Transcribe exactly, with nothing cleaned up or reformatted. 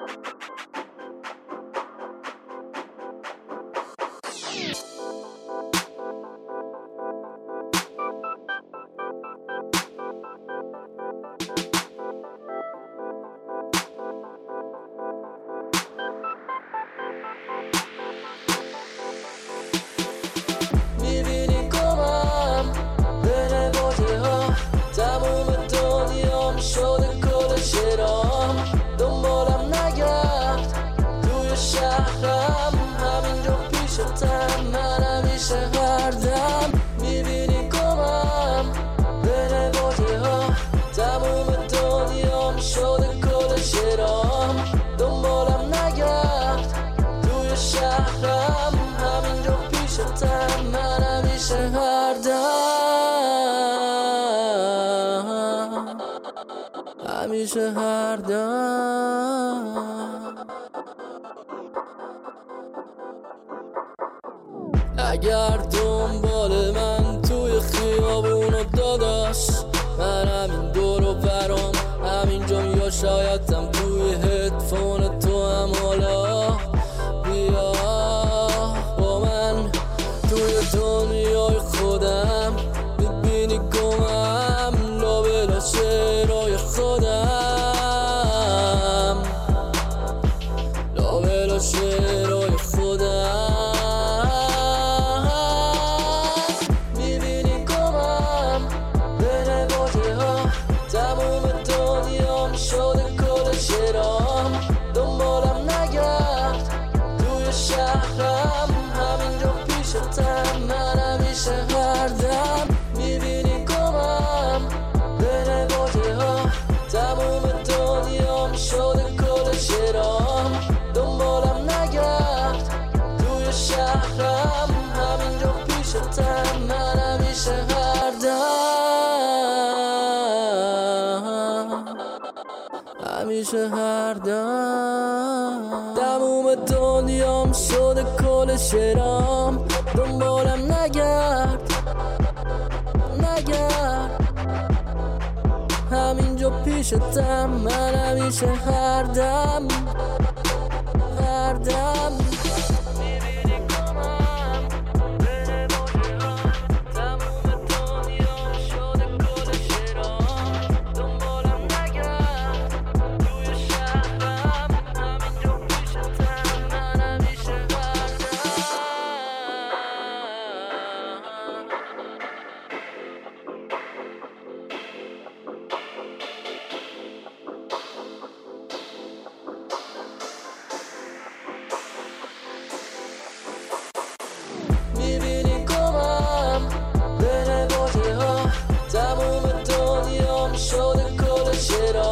میبینی گمم بین باده ها، تموم دنیام شده کل شرام. دنبالم نگرد توی شهرم، همینجا پیشتم من همیشه هر دم. میبینی گمم بین باده ها، تموم دنیام شده کل شرام. دنبالم نگرد توی شهرم، همینجا پیشتم من همیشه هر دم، همیشه هر دم. اگر دنبال من توی خیابون و داداش، من همین دور و برام همینجام، یا شایدم توی هدفون تو هم. حالا بیا با من توی دنیای خودم، میبینی گمم لابلا شعرهای خودم، لابلا شعرهای خودم. میبینی گمم بین باده ها، تموم دنیام شده کل شرام. دنبالم نگرد توی شهرم، همینجا پیشتم من همیشه هر دم. میبینی گمم بین باده ها، تموم دنیام شده کل شرام. دنبالم نگرد توی شهرم، همینجا پیشتم من همیشه هر دم، همیشه هر دم. تموم دنیام شده کل شرام. دنبالم نگرد نگرد، همینجا پیشتم من همیشه هر دم، هر دم. میبینی گمم بین باده ها، تموم دنیام شده کل شرام.